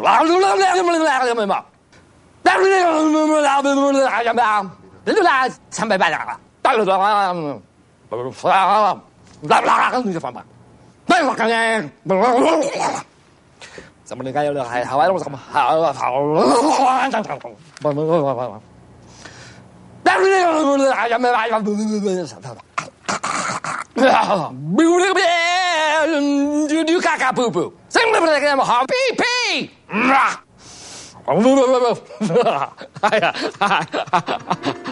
怎么能干有了还好什么好你嘎嘎布布，怎么不能干嘛好屁屁？哎呀！